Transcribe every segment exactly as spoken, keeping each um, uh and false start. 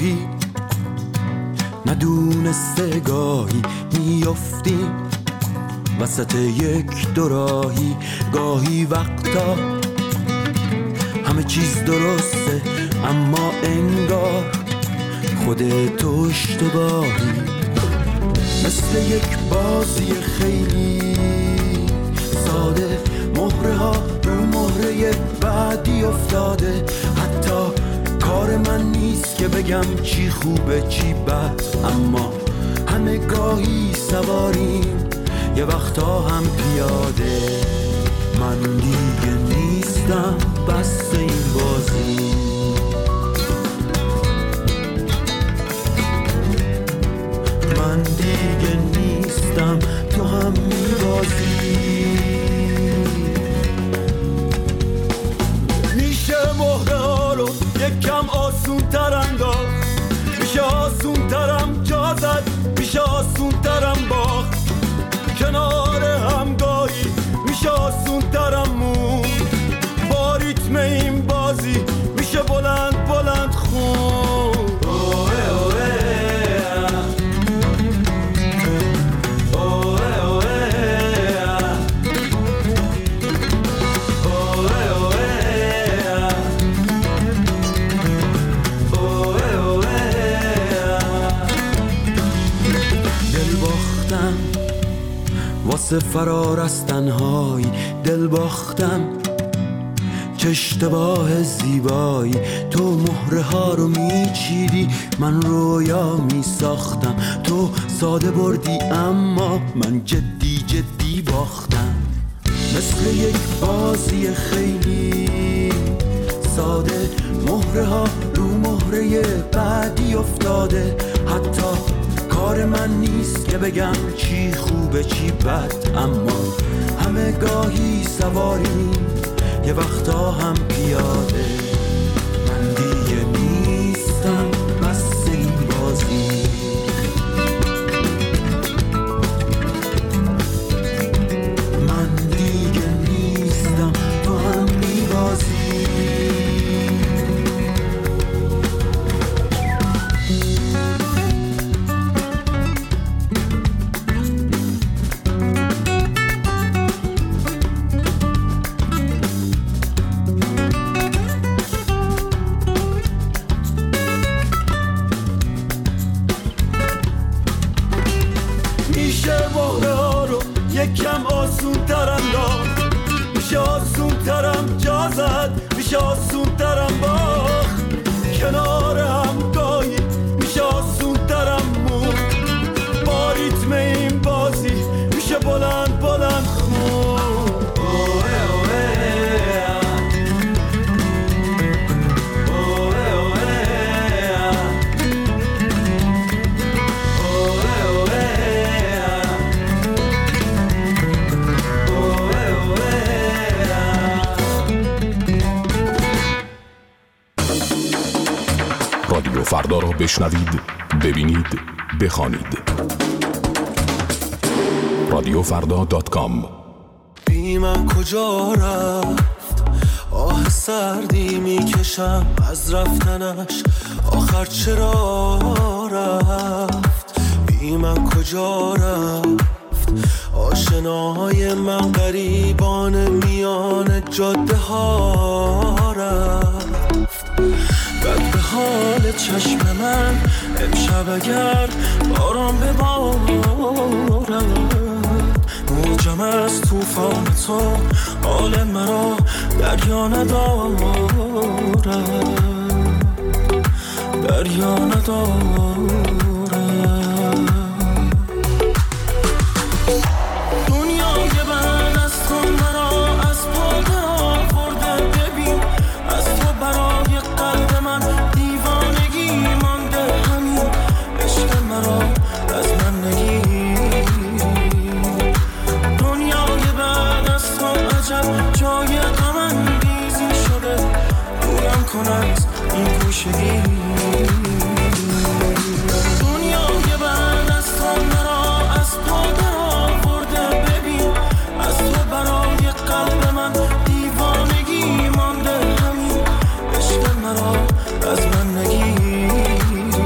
گاهی ندونسته گاهی میافتیم وسط یک دوراهی، گاهی وقتا همه چیز درسته اما انگار خودت تو اشتباهی، مثل یک بازی خیلی ساده، مهره ها رو مهره بعدی افتاده، حتی کار من نیست که بگم چی خوبه چی بد، اما همه گاهی سواریم یه وقتا هم پیاده. من دیگه نیستم بس این بازی، من دیگه نیستم تو هم میبازی. میشه مهره ها رو یکم آسون تر انداخت، میشه آسون ترم جا زد، میشه آسون ترم باخت، کنار همگاهی میشه آسون ترم مون، با ریتم این بازی میشه بلند بلند خون. واسه فرار از تنهایی دل باختم، چه اشتباه زیبایی، تو مهره ها رو میچیدی من رویا میساختم، تو ساده بردی اما من جدی جدی باختم، مثل یک بازی خیلی ساده، مهره ها رو مهره بعدی افتاده، حتی کار من نیست که بگم چی خوبه چی بد، اما همه گاهی سواریم یه وقتا هم پیاده. من دیگه نیستم بس این بازی، من دیگه نیستم تو هم میبازی. یکم آسون ترم داد، میشه آسون ترم جا زد، میشه آسون ترم باخت، کنار هم گاهی میشه آسون ترم مون، با ریتم این بازی میشه بلند بلند خون. رادیو فردا را بشنوید، ببینید، بخوانید. رادیو فردا دات کام. بی من کجا رفت، آه سردی میکشم از رفتنش، آخر چرا رفت، بی من کجا رفت، آشناهای من غریبان میان جاده ها رفت، بد به حال چشم من امشب اگر باران ببارد، موجم از توفان تو حال مرا دریا ندارد، دریا ندارد. دنیای بعد از تو مرا از پا درآورده، ببین از تو برای قلب من دیوانگی مانده، همین عشق مرا از من نگیر. دنیای بعد از تو عجب جای غم انگیزی شده، دورم کن از این گوشگی. دنیای بعد از تو مرا از پا درآورده، ببین از تو برای قلب من دیوانگی مانده، همین عشق مرا از من نگیر.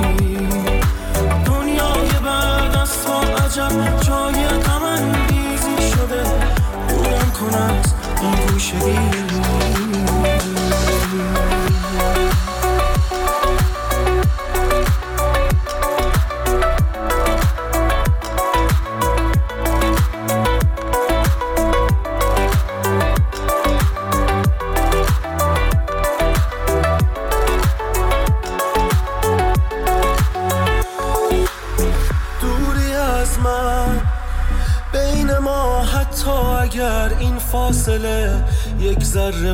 فاصله یک ذره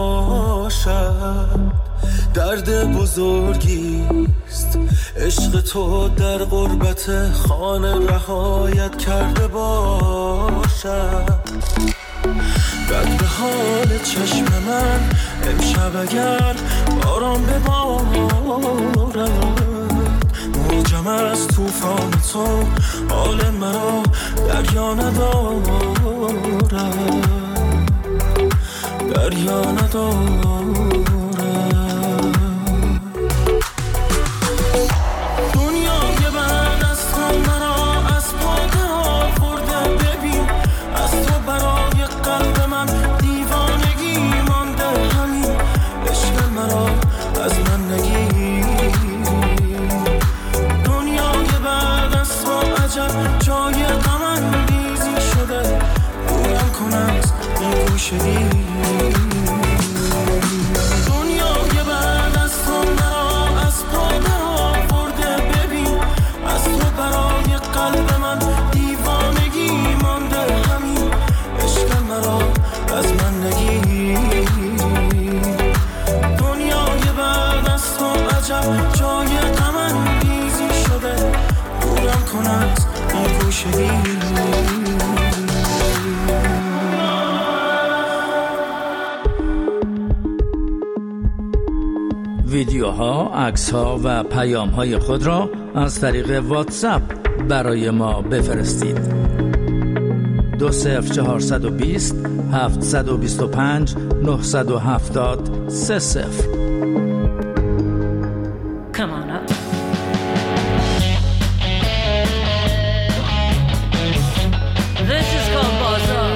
باشد درد بزرگیست. عشق تو در غربت خانه رهایت کرده باشد. بد به حال چشم من امشب اگر باران ببارد، موجم از توفان تو حال مرا دریا ندارد، دریا ندارد. دنیای بعد از تو مرا از پا در آورده. ببین از تو برای قلب من دیوانگی مانده. همین عشق مرا از من نگیر. دنیای بعد از تو عجب جای غم انگیزی شده. دورم کن از این گوشه دیر. دنیای بعد از تو مرا از پا در آورده. ببین از تو برای قلب من دیوانگی مانده. همین عشق مرا از من نگیر. دنیای بعد از تو عجب جای غم انگیزی شده. دورم کن از این گوشه دیر. ویدیوها، عکس‌ها و پیام‌های خود را از طریق واتساپ برای ما بفرستید. دو صفر چهارصد و بیست هفتصد و بیست و پنج نهصد و هفتاد سه صفر. Come on up. This is called Bazaar.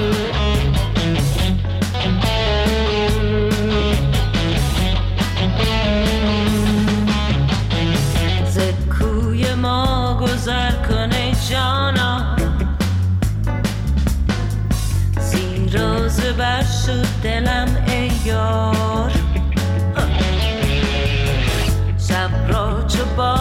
گذر کنه جانا، زیر و زبر شد دلم ای یار. شب را چو با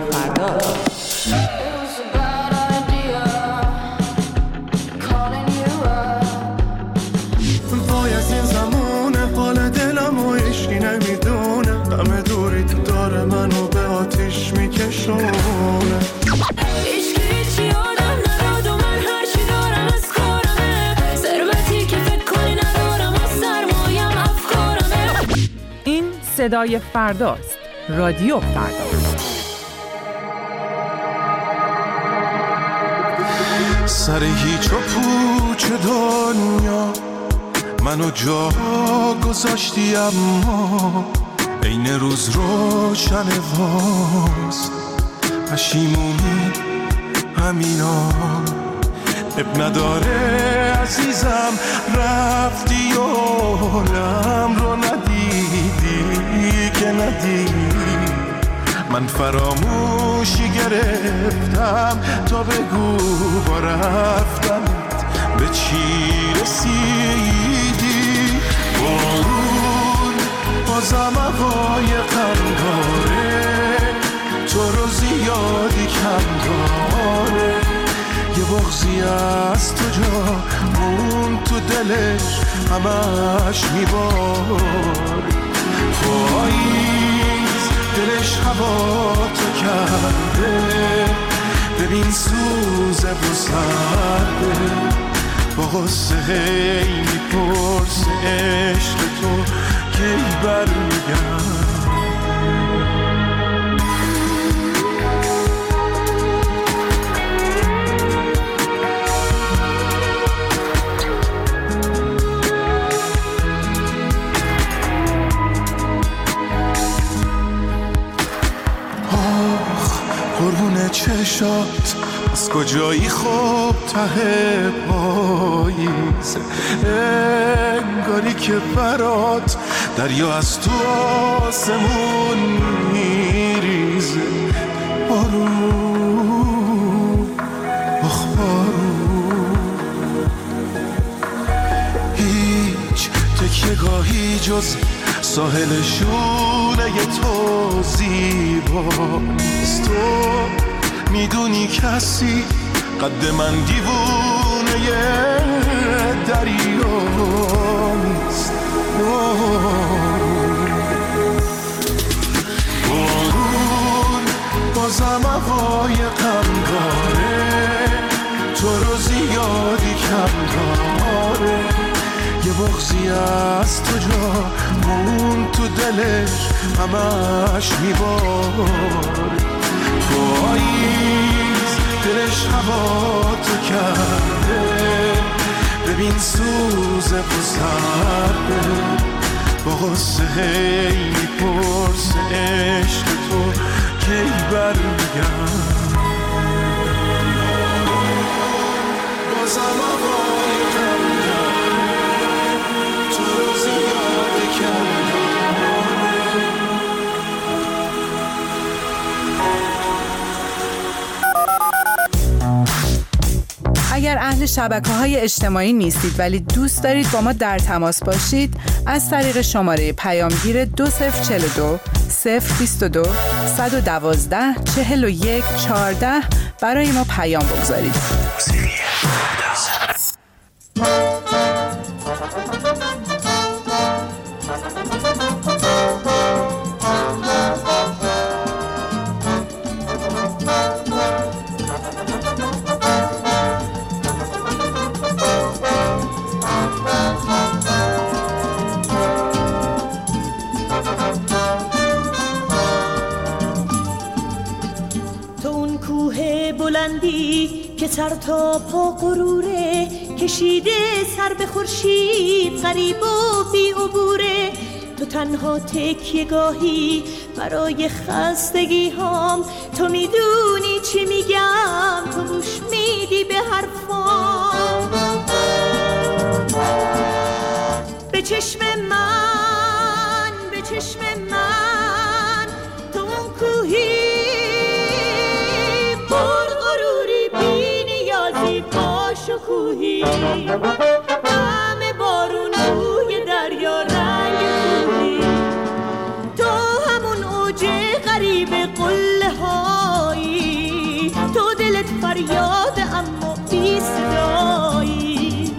فردا. وای از این زمونه حال دلم و عشقی نمیدونه، همه دوری تو داره منو به آتیش میکشونه. صدای فرداست. رادیو فردا. سر هیچ و پوچ دنیا منو جا گذاشتی، اما این روز روشن واست. پشیمونی همینا اب نداره عزیزم، رفتی و حالم رو ندیدی که ندیدی. من فراموشی گرفتم تا بگو با رفتنت به چی رسیدی. بارون بازم هوای قنداره، تو رو زیادی کم داره. یه بغضی از تو جا مون تو دلش همش میبار. پاییز دلش هوا تو کرده، ببین سوزه و سرده. با غصه هی میپرسه عشق تو کی برمیگرد. قربون چشات از کجایی خوب ته پاییز، انگاری که برات دریا از تو آسمون میریزه. بارون آخ بارون، هیچ تکیه‌گاهی جز ساحل شونه تو زیباست. تو میدونی کسی قد من دیوونه دریا نیست. بارون بازم هوای غم داره، تو رو زیادی کم داره. یه بغضی از تو جا مون تو دلش همش میبار. پاییز دلش هوا تو کرده، ببین سوزه و سرده. با غصه هی میپرسه عشق تو کی برمیگرد. بازم هوای غم داره، تو رو زیادی کم داره. اگر اهل شبکه‌های اجتماعی نیستید ولی دوست دارید با ما در تماس باشید، از طریق شماره پیامگیر دو صفر چهل و دو صفر بیست و دو صد و دوازده چهل و یک چهارده برای ما پیام بگذارید. که سر تا پا غروره، کشیده سر به خورشید غریب و بی عبوره. تو تنها تکیه گاهی برای خستگی هام، تو میدونی چی میگم، تو گوش میدی به حرفام. به چشم من، به چشم من، تو اون کوهی با شکوهی، همه بارون روی دریا رنگ کوهی. تو همون اوج غریب قله ها فریاد اما بی صدایی.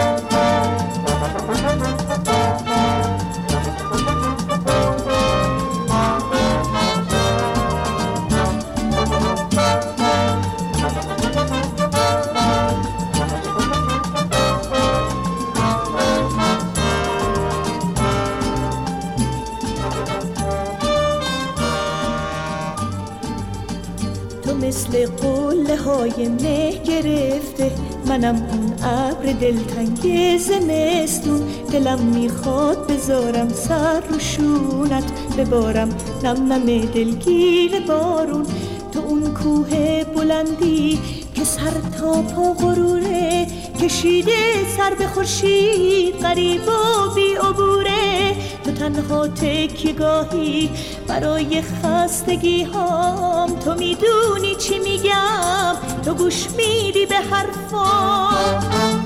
مثل قله های مه گرفته، منم اون ابر دلتنگ زمستون. دلم میخواد بذارم سر رو شونت، ببارم نم نم دلگیر بارون. تو اون کوه بلندی که سر تا پا غروره، کشیده سر به خورشید غریب و بی عبوره. تو تنها تکیه‌گاهی برای خستگی هام، تو میدونی چی میگم، تو گوش میدی به حرفام.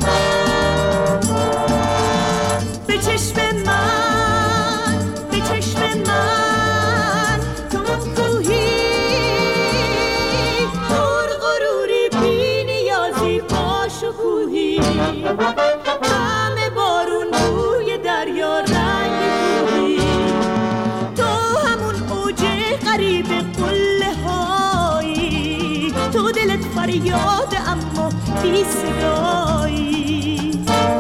به چشم من، به چشم من، تو اون کوهی پر غروری بی نیازی با شکوهی. همه بارون بوی دریا رنگ کوهی، تو همون اوج غریب قله هایی. تو دلت فریاد اما بی صدایی.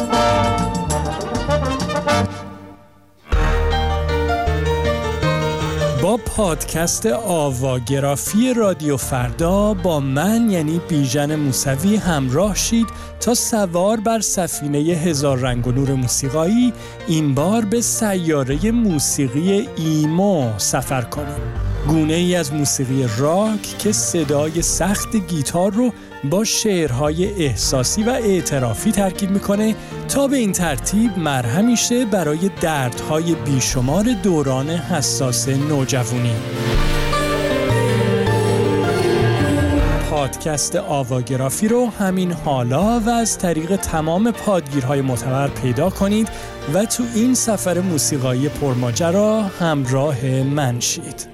با پادکست آواگرافی رادیو فردا با من یعنی بیژن موسوی همراه شید تا سوار بر سفینه هزار رنگ و نور موسیقایی این بار به سیاره موسیقی ایمو سفر کنیم. گونه ای از موسیقی راک که صدای سخت گیتار رو با شعرهای احساسی و اعترافی ترکیب میکنه تا به این ترتیب مرهمی شه برای دردهای بیشمار دوران حساس نوجوانی. پادکست آواگرافی رو همین حالا و از طریق تمام پادگیرهای معتبر پیدا کنید و تو این سفر موسیقایی پرماجرا همراه من شید.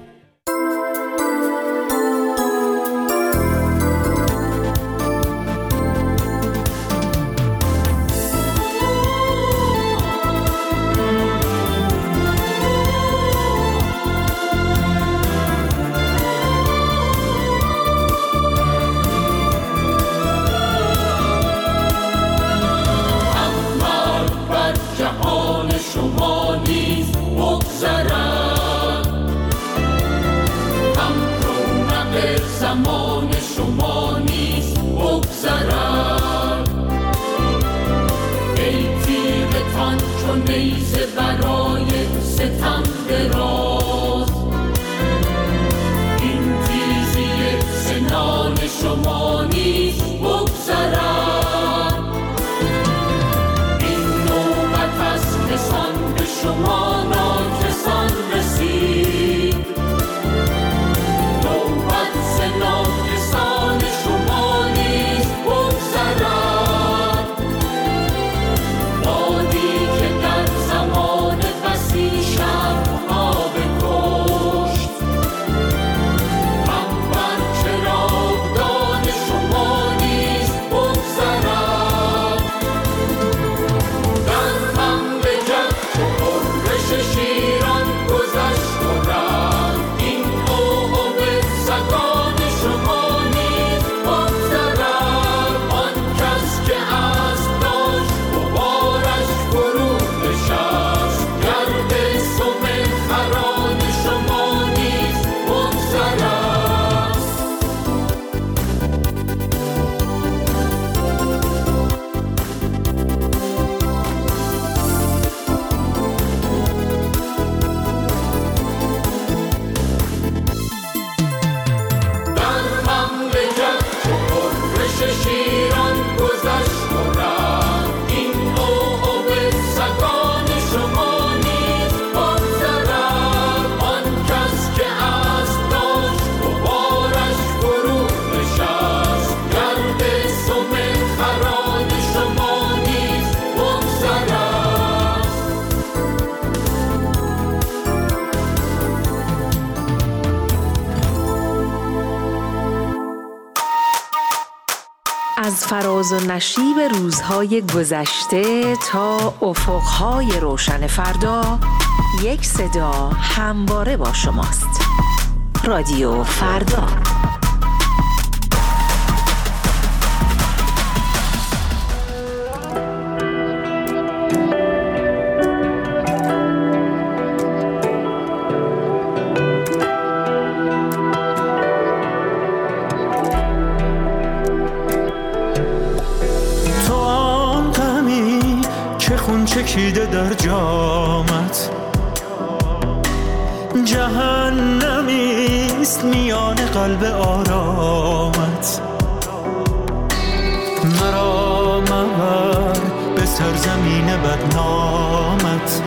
از فراز و نشیب روزهای گذشته تا افقهای روشن فردا، یک صدا همواره با شماست. رادیو فردا. چکیده در جامت، جهنمیست میان قلب آرامت. مرا مبر به سرزمین بدنامت،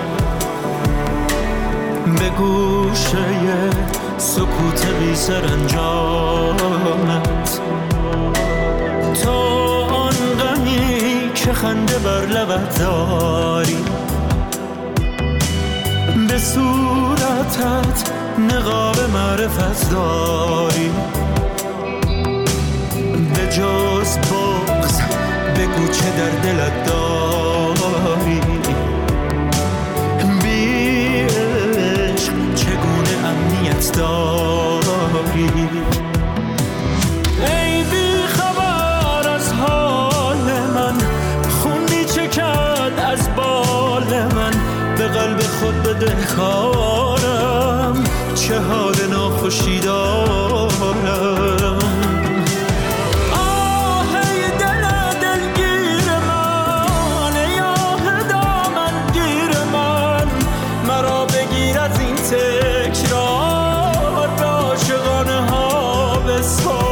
به گوشه سکوت بی سرانجامت. تا آن غمی که خنده بر لبت داری، به صورتت نقاب معرفت داری. به جز بغض بگو چه در دلت داری. بی عشق چگونه امنیت داری. ای بی خبر از حال من، خون می چکد از بال من. به قلب خود بده کارم، چه حال ناخوشی دارم. آه ای دل دلگیر من، ای آه دامن گیر من. مرا بگیر از این تکرار، به عاشقانه ها بسپار.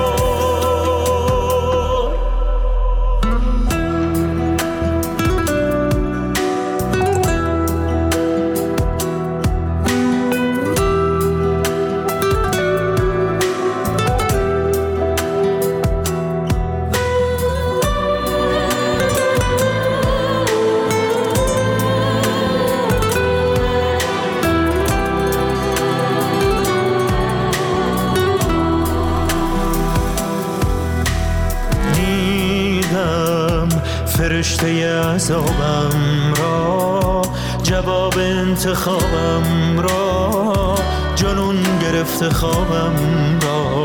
فرشته عذابم را، جواب انتخابم را، جنون گرفته خوابم را.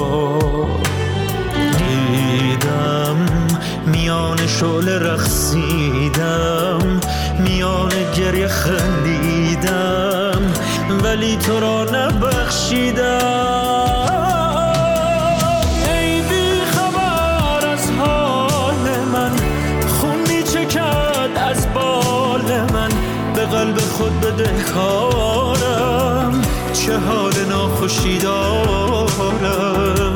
دیدم میان شعله رقصیدم، میان گریه خندیدم، ولی تو را نبخشیدم. به قلب خود بده کارم، چه حال ناخوشی دارم.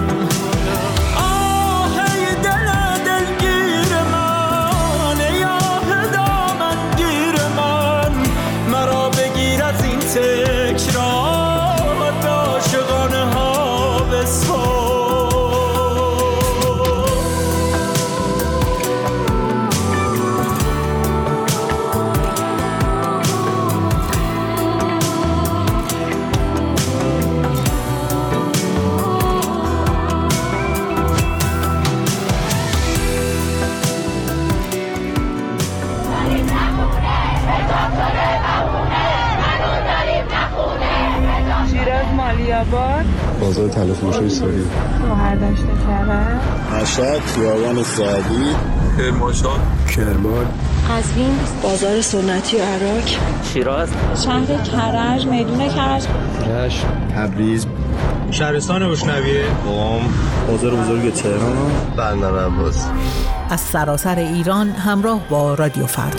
آه ای دل دلگیر من، ای آه دامن گیر من. مرا بگیر از این تکرار، به عاشقانه ها بسپار. بازار طلا فروشی سوری، شهرداشت کرد، مشهد، خیابان سعدی، کرمانشاه، کرمان، قزوین، بازار سنتی عراق، شیراز، شهر کرج، میدون کرج، رشت، تبریز، شهرستان روشنویه، قم، بازار بزرگ تهران، بندر عباس. از سراسر ایران همراه با رادیو فردا.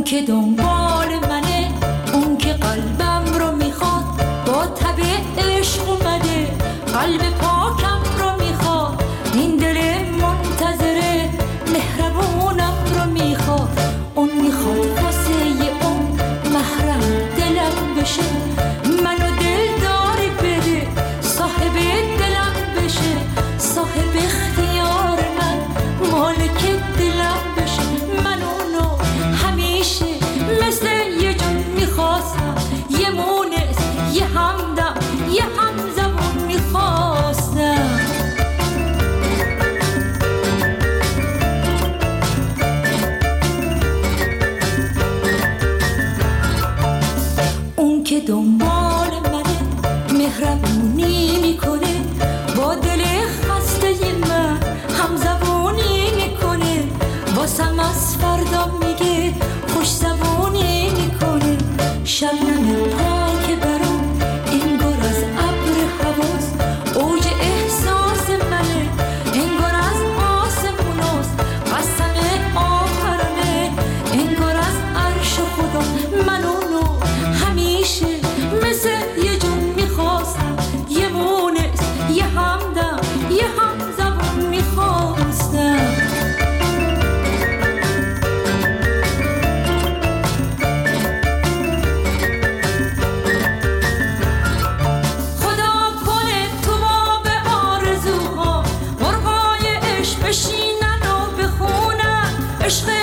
که دنبال منه، اون که قلبم رو میخواد، با تب عشق اومده، قلب پاکم رو میخواد، این دل منتظره، مهربونم رو میخواد. اون میخواد واسه اون محرم دلم بشه، منو دلداری بده، صاحب دلم بشه، صاحب اختیار من، مالک دلم بشه. من اونو همیشه مثل یه جون میخواستم، یه مونس، یه همدم، یه همزبون میخواستم. اون که دنبال منه، مهربونی میکنه، با دل خسته من همزبونی میکنه، واسم از فردا میگه، خوش زبونی میکنه. شبنم پاک برام انگار از ابر حواس، اوج احساس منه، انگار از آسموناست، قسم آخرمه، انگار از عرش خدا. من اونو همیشه مثل یه جون میخواستم، یه مونس، یه همدم، یه همزبون میخواستم. عشق